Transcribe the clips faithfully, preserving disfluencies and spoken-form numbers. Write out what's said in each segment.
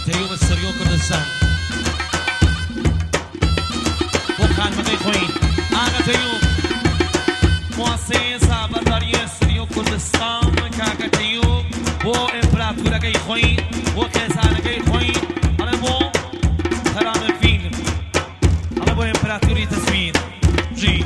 تەیوب سریۆ کوردستان بۆ خانمەکەی خۆی ئاغا تەیوب مواسسەی سابەرداریە سریۆ کوردستان کاکە تەیوب بۆ ئیمپراتۆرەکەی خۆی بۆ کێزانەکەی خۆی ئەڵێ بۆ هەرامەفین ئەڵێ بۆ ئیمپراتۆری تەزوین ژی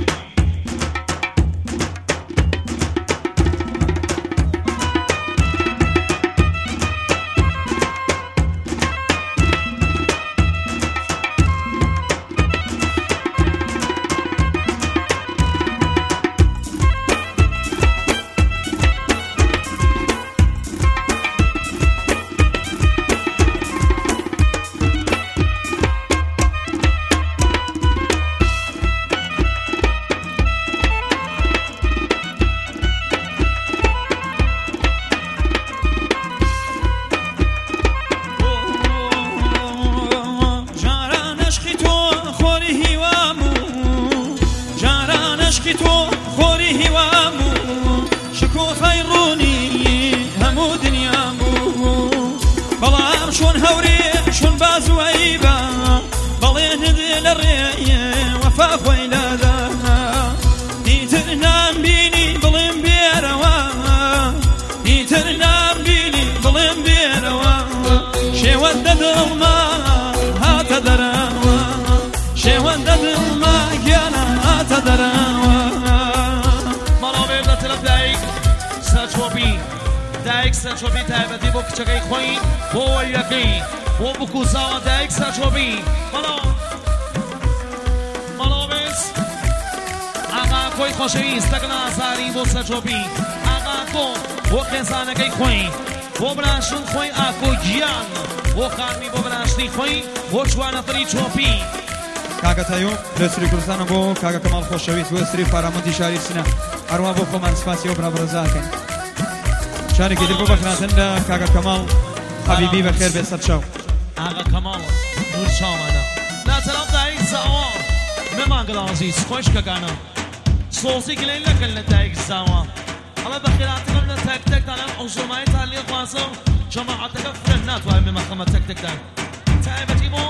دایک سەرچۆبی تایبەتی بۆ کچەکەی خۆی بۆ وەریەکەی بۆ بکوساوە دایک سەرچۆبی مەڵۆ مەڵۆ بێت ئاغا کۆی خۆشەویستەکە ئازاری بۆ سەرچۆبی ئاغا کۆ بۆ خێزانەکەی خۆی بۆ براشن خۆی ئاکۆ گیان بۆ خانمی بۆ براشنی خۆی بۆ چوانەفری چۆپی کاکە تەیوب لە سری کوردستانە بۆ کاکە کەماڵ خۆشەویست بۆ سری پارامەندی شاری سینە هەروە بۆ خۆمان سپاسی و برابرەزاکەین شارێکی تر بۆ بەخراتن لە کاکە کەماڵ حەبیبی بەخێر بێ سەر چاو ئاغا کەماڵ نور چاوانە ناتەنام دایک زاوە مێمانگەڵ عەزیز خۆشکەکانە سۆزی گلەی لەکەن لە دایک زاوە ئەڵە بەخێراتەکەم لە تەک تەکتانە ئەوزۆمایتان لێ خوازە و جەماعەتەکە فرەن ناتوانێت مێمەخەمە تەک تەکتان تایبەتی بۆ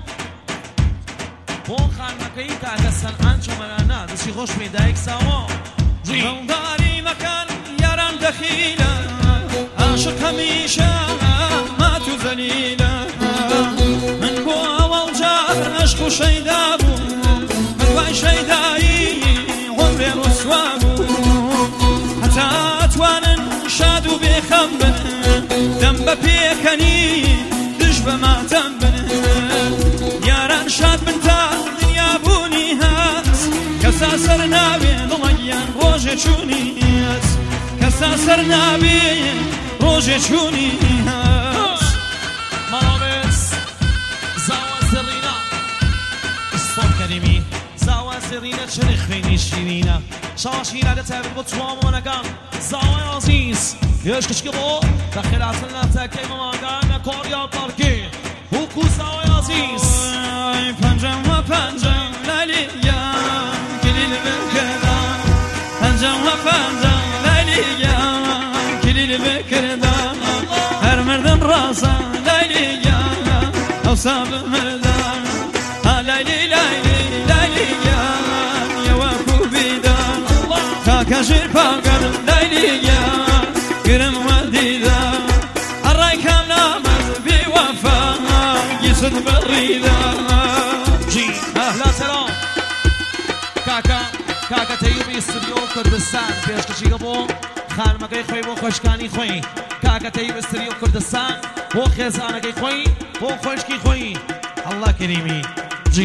بۆ خانمەکەی کاکە سەرعان چۆمەرانە دەستی خۆش پێی دایک زاوە دڵداری مەکەن یاران دەخیلە عاشق هەمیشە مات و زەلیلە من بۆ ئەوەڵ جار عەشق و شەیدا بوو بەدوای شەیدایی عومرێ ڕوسوا بوو هەتا ئەتوانن شاد و بێخەم بن دەم بە پێکەنی دژ بە ماتەم بن یاران شاد بن تا دنیا بوونی هەست کەسا سەر ناوێ دڵەگیان ڕۆژێ چوونی هەست کەسا سەر ناوێ ڕۆژێ چوونی هەست مەڵۆبێت زاوە زێڕینە ئیسفۆن کەریمی زاوە زێڕینە چنی خوێنی شیرینە شاوە شیرانە تایبەت بۆ چوامۆنەکان زاوەی عەزیز هێشکشکی بۆ بەخێراتن لە تەکەی مەماگانە کۆڕیا پارکی وەکو زاوەی عەزیز پەنجەم وە پەنجەم لەلیان کلیل بکردم پەنجەم وە پەنجەم لەلیان کلیل بکردم هەر مردم ڕازە لەلیان ئەوسا بمردم لەلی لەلی لەلیان یەوەکو بیدان کاکە ژیر پاگەر لەلیان گرم وە دیدان هەڕای کام نامەز بیوەفا گیسن بڕیدان جی ئەهلا سەلام کاکە کاکە تەیوبی ستریۆ کوردستان پێشکەشیگە بۆ خانمەکەی خۆی بۆ خۆشکانی خۆی کاکە تەیوب ستریۆ کوردستان بۆ خێزانەکەی خۆی بۆ خۆشکی خۆی ئەڵڵا کەریمی جی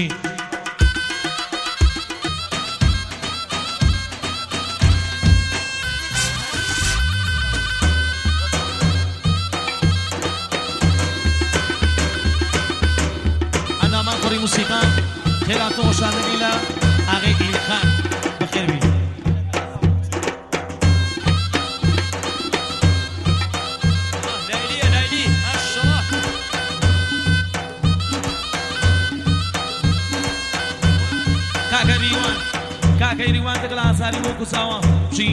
ئەندامان قڕی موسیقا خێراتۆ خۆشانەکەی لە ئاغای ئیلخان بەخێر بی کاکەی ریوان دەگەڵ ئازاری بۆ کوساوە چی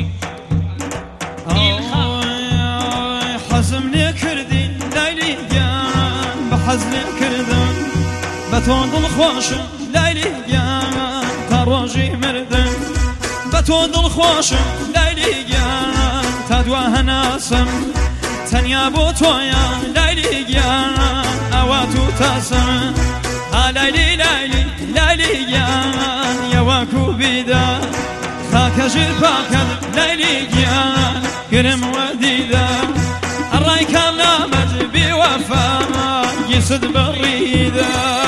حەزم لێ کردی لەیلی گیان بە حەزلێ کردن بە تۆ دڵخۆشم لایلیگیان تا ڕۆژی مردن بە تۆ دڵخۆشم لایلیگیان تا دوا هەناسم تەنیا بۆ تۆیە لایلیگیان ئەوا تو تاسم ها لایلی لایلی لایلیگیان یەوەکو بیدا خاکە ژیر پاکەم لایلیگیان گرم وەدیدا ئەڕای کام نامەد بێوەفا گیست بڕیدا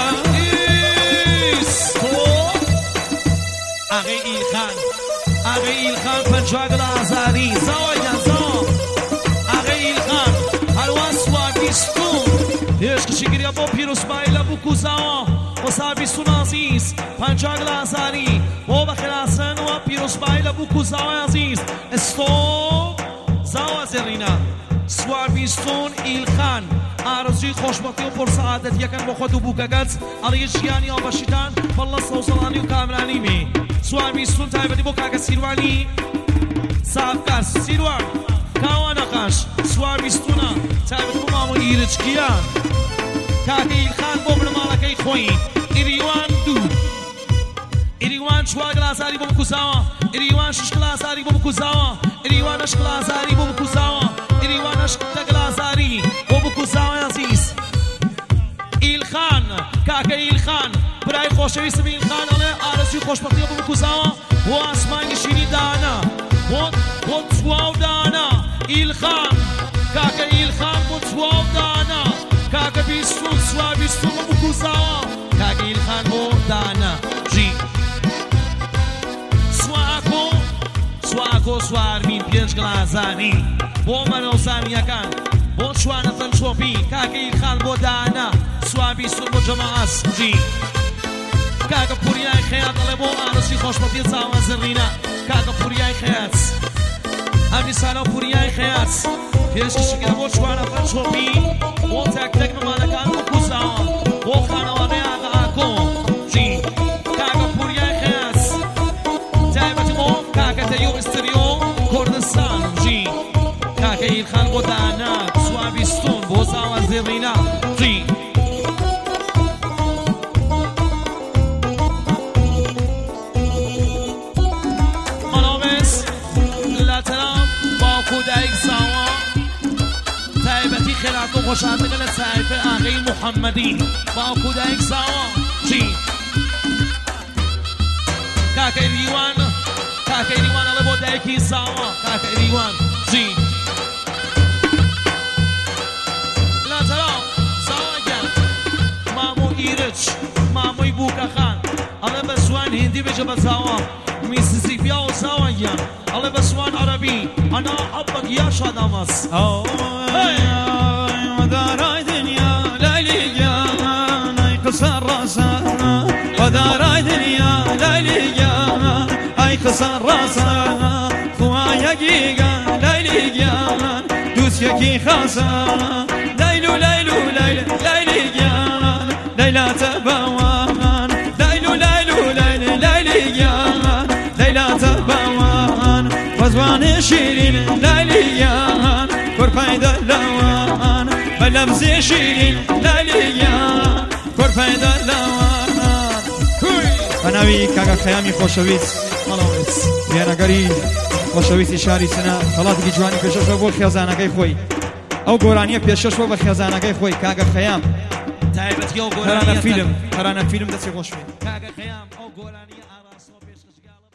ئاغای ئیلخان ئاغای ئیلخان پەنجاگڵ ئازاری زاوایدان زاوە ئاغای ئیلخان هەروە سوابیستون هێشکشی گریا بۆ پیرۆسمایلە بووکو زاوە بۆ سابیستون عزیز پەنجاگڵ ئازاری بۆ بەخێراسن و پیرۆسمایلە بووکو زاوای عزیز ئەستۆ زاوە زێڕینە سواربیستون ئیلخان ئارزوی خۆشبەختی و پڕسەعادەتیەکەن بۆ خۆت و بووکەکەت ئەڵێ ژیانی ئەوبەشیتان بەڵە سەوزەڵانی و کامرانی می سواربیستون تایبەتی بۆ کاکە سیروانی ساکار سیروان کاوانەقاش سواربیستونە تایبەتی بۆ مامۆ ئیرچکیان کاکە ئیلخان بۆ بنەماڵەکەی خۆی ئیریوان دوو ئیریوان چوار گلازاری بۆ بکوزاوە ئیریوان شش گلازاری بۆ بکوزاوە ئیریوان هەشت گلازاری بۆ بکوزاوە ئیریوان هەشت گلازاری بۆ بکوزاوە عزیز ئیلخان کاکە ئیلخان برای خۆشەویستم ئیلخان ئەڵێ ئارەزوی خۆشبەختیە بۆ بکوزاوە بۆ ئاسمانی شیری دانا بۆ بۆ چواو دانا ئیلخان کاکە ئیلخان بۆ چواو دانا کاکە بیستون سوا بیستون بۆ بکوزاوە کاکە ئیلخان بۆ دانا ژی سواکۆ سواکۆ سوارمین پێنج گلازانی بۆ مەرۆزانیەکان بۆ چوانە تەنچۆپی کاکە ئیلخان بۆ دانا سوا بیستون بۆ جەماعەت ژی کاکە پوریای خەیات دەڵێ بۆ ئارەزوی خۆشبەختی چاوە زڕینە کاکە پوریای خەیات ئەم دیسانە پوریای خەیات پێشکەشەکە بۆ چوانە تەنچۆپی بۆ تەک-تەک مەمانەکان بۆ کوزاوە بۆ خانەوادەی ئاغا ئاکۆ ژی کاکە پوریای خەیات تایبەتی بۆ کاکە تەیۆ ئستریۆ کوردستان ژی کاکە ئیلخان بۆ دانا سوا بیستون بۆ چاوە زێڕینە ژی خێراتۆ خۆشحاڵیەکە لە سایفە ئاغای محەممەدی باوکو دایک زاوە ژی کاکە ئیریوان کاکە ئیریوان ئەڵێ بۆ دایکی زاوە کاکە ئیریوان ژی لاتەراو زاواگیان مامۆ ئیرچ مامۆی بووکەخان ئەڵێ بە زوان هیندی بێژە بە زاوە میسیسیپیا و زاواگیان ئەڵێ بە زوان عەرەبی ئەنا حەبەک یا شادامەس وداراي دنيا ليليان اي قصر راسنا وداراي دنيا ليليان اي قصر راسنا خوايا جيجا ليليان دوس يكي خاصا ليلو ليلو ليل ليليان ليلى تبوان ليلو ليلو ليل ليليان ليلى تبوان وزوان شيرين ليليان كرفاي دلوان بلمزي شيرين ليليان كرفاي دلوان بەناوی کاکە خەیامی خۆشەویست وێنەگەری خۆشەویستی شاری سنە خەڵاتێکی جوانی پێشەشەوە بۆ خێزانەکەی خۆی ئەو گۆرانیە پێشەشەوە بە خێزانەکەی خۆی کاکە خەیام تایبەتی ئەو تەرانە فیلم تەرانە فیلم دەچێ خۆش کاکە خەیام ئەو گۆرانیە ئاراسۆ پێشکەشگاڵە